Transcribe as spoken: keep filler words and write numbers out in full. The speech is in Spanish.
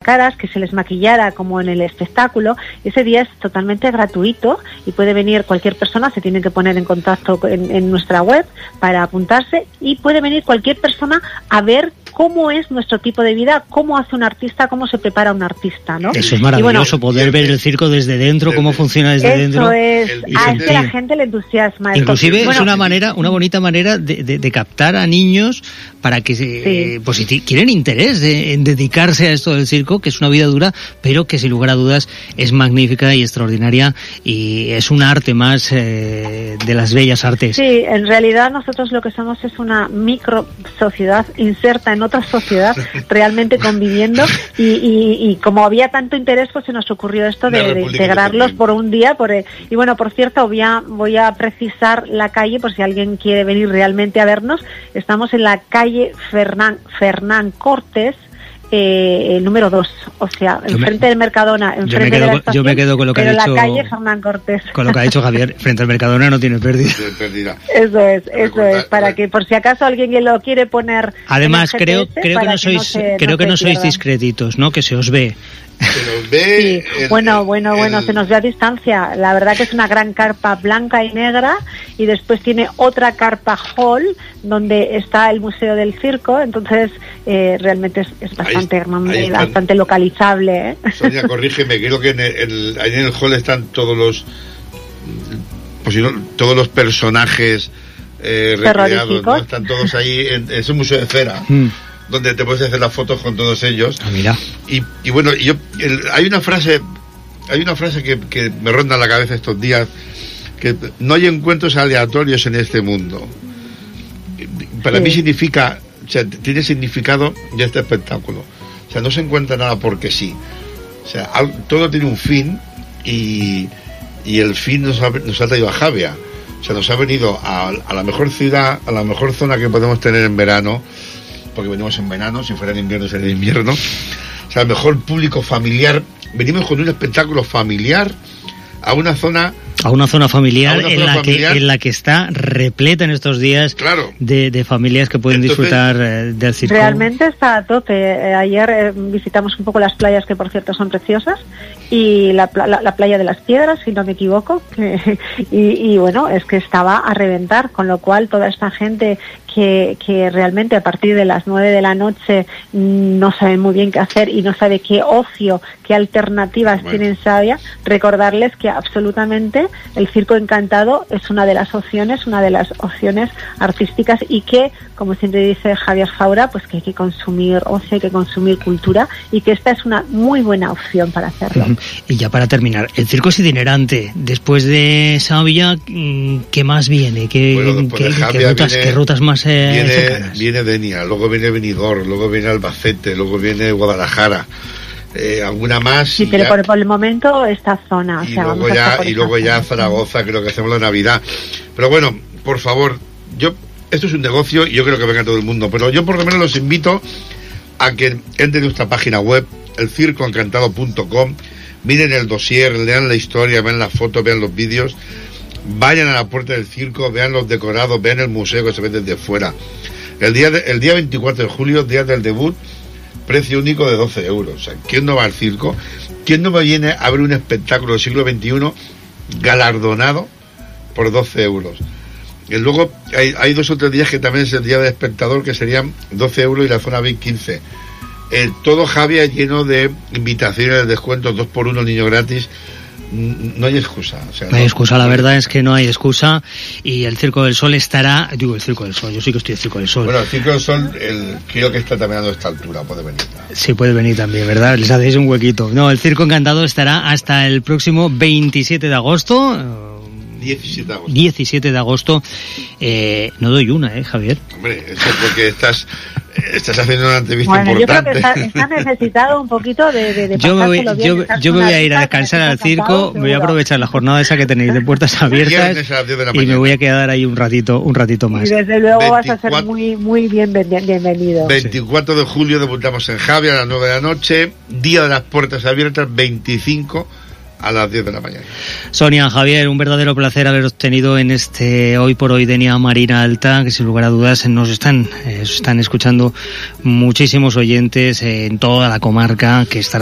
caras, que se les maquillara como en el espectáculo. Ese día es totalmente gratuito y puede venir cualquier persona, se tiene que poner en contacto en, en nuestra web para apuntarse, y puede venir cualquier persona a ver cómo es nuestro tipo de vida, cómo hace un artista, cómo se prepara un artista, ¿no? Eso es maravilloso, bueno, poder ver el circo desde dentro, cómo funciona desde eso dentro. Es, el, ah, es que la gente le entusiasma. Inclusive bueno, es una manera, una bonita manera de, de, de captar a niños para que, se, sí. eh, pues si t- quieren interés de, en dedicarse a esto del circo, que es una vida dura, pero que sin lugar a dudas es magnífica y extraordinaria, y es un arte más eh, de las bellas artes. Sí, en realidad nosotros lo que somos es una micro sociedad inserta en otra sociedad, realmente conviviendo, y, y, y como había tanto interés, pues se nos ocurrió esto de, de integrarlos por un día. Por, y bueno, por cierto, voy a, voy a precisar la calle por si alguien quiere venir realmente a vernos. Estamos en la calle Fernán, Fernán Cortés, Eh, el número dos, o sea, enfrente del Mercadona, enfrente de la estación, yo me quedo con lo que pero ha dicho, la calle Fernán Cortés. Con lo que ha dicho Javier, frente al Mercadona no tiene pérdida. Eso es, eso es, para que por si acaso alguien lo quiere poner. Además, creo, creo que no sois, que no se, creo no que no sois discretitos, ¿no? Que se os ve. Se nos ve. Sí. El, bueno, bueno, el, bueno, se nos ve a distancia. La verdad que es una gran carpa blanca y negra, y después tiene otra carpa hall donde está el Museo del Circo. Entonces, eh, realmente es, es bastante ahí, grande, ahí bastante localizable. ¿eh? Sonia, corrígeme, creo que en el, el, ahí en el hall están todos los, pues, no, todos los personajes eh, recreados, ¿no? Están todos ahí. En, es un museo de cera. Mm. Donde te puedes hacer las fotos con todos ellos. Ah, mira. Y, y bueno, yo, el, hay una frase, hay una frase que, que me ronda la cabeza estos días, que no hay encuentros aleatorios en este mundo. Para sí. mí significa, o sea, tiene significado ya este espectáculo. O sea, no se encuentra nada porque sí. O sea, todo tiene un fin, y, y el fin nos ha, nos ha traído a Javia. O sea, nos ha venido a, a la mejor ciudad, a la mejor zona que podemos tener en verano, porque venimos en verano, si fuera en invierno sería en invierno. O sea, el mejor público familiar. Venimos con un espectáculo familiar a una zona a una zona familiar, una en zona la familiar. que en la que está repleta en estos días claro. de, de familias que pueden Entonces, disfrutar eh, del circo. Realmente está a tope. Eh, ayer eh, visitamos un poco las playas, que por cierto son preciosas, y la, la, la playa de las Piedras, si no me equivoco, que, y, y bueno, es que estaba a reventar, con lo cual toda esta gente que, que realmente a partir de las nueve de la noche no sabe muy bien qué hacer y no sabe qué ocio, qué alternativas bueno. tienen Savia, recordarles que absolutamente el Circo Encantado es una de las opciones, una de las opciones artísticas, y que, como siempre dice Javier Faura, pues que hay que consumir ocio, hay que consumir cultura, y que esta es una muy buena opción para hacerlo. Uh-huh. Y ya para terminar, el circo es itinerante. Después de Savia, ¿qué más viene? ¿Qué, bueno, ¿qué, ¿qué, rutas, viene, ¿qué rutas más eh, viene, cercanas? Viene Denia, luego viene Benidorm, luego viene Albacete, luego viene Guadalajara. Eh, alguna más. Sí, pero ya, por, por el momento esta zona. Y o sea, luego vamos ya, a y luego ya Zaragoza, creo que hacemos la Navidad. Pero bueno, por favor, yo esto es un negocio y yo creo que venga todo el mundo, pero yo por lo menos los invito a que entren en nuestra página web, el circo encantado punto com, miren el dossier, lean la historia, vean las fotos, vean los vídeos, vayan a la puerta del circo, vean los decorados, vean el museo que se ve desde fuera. El día, de, el día veinticuatro de julio, día del debut, precio único de doce euros. O sea, ¿quién no va al circo? ¿Quién no viene a ver un espectáculo del siglo veintiuno galardonado por doce euros? Y luego hay, hay dos o tres días que también es el día del espectador, que serían doce euros, y la zona V I P quince. Eh, todo Javia lleno de invitaciones, descuentos, dos por uno, niño gratis. No hay excusa. O sea, no hay excusa, la verdad es que no hay excusa. Y el Circo del Sol estará, digo, el Circo del Sol, yo sí que estoy en el Circo del Sol. Bueno, el Circo del Sol, el, creo que está también a esta altura, puede venir. Sí, puede venir también, ¿verdad? Les hacéis un huequito. No, el Circo Encantado estará hasta el próximo veintisiete de agosto. diecisiete de agosto. diecisiete de agosto. Eh, no doy una, ¿eh, Javier? Hombre, eso es porque estás, estás haciendo una entrevista bueno, importante. Yo creo que está, está necesitado un poquito de, de, de yo me voy, bien, yo, yo me voy a ir a descansar al circo, me voy a aprovechar la jornada esa que tenéis de puertas abiertas y me voy a quedar ahí un ratito, un ratito más. Y desde luego veinticuatro, vas a ser muy, muy bien, bienvenido. veinticuatro de julio debutamos en Javia a las nueve de la noche, día de las puertas abiertas, veinticinco a las diez de la mañana. Sonia, Javier, un verdadero placer haberos tenido en este Hoy por Hoy Denia Marina Alta, que sin lugar a dudas nos están, eh, están escuchando muchísimos oyentes en toda la comarca, que estará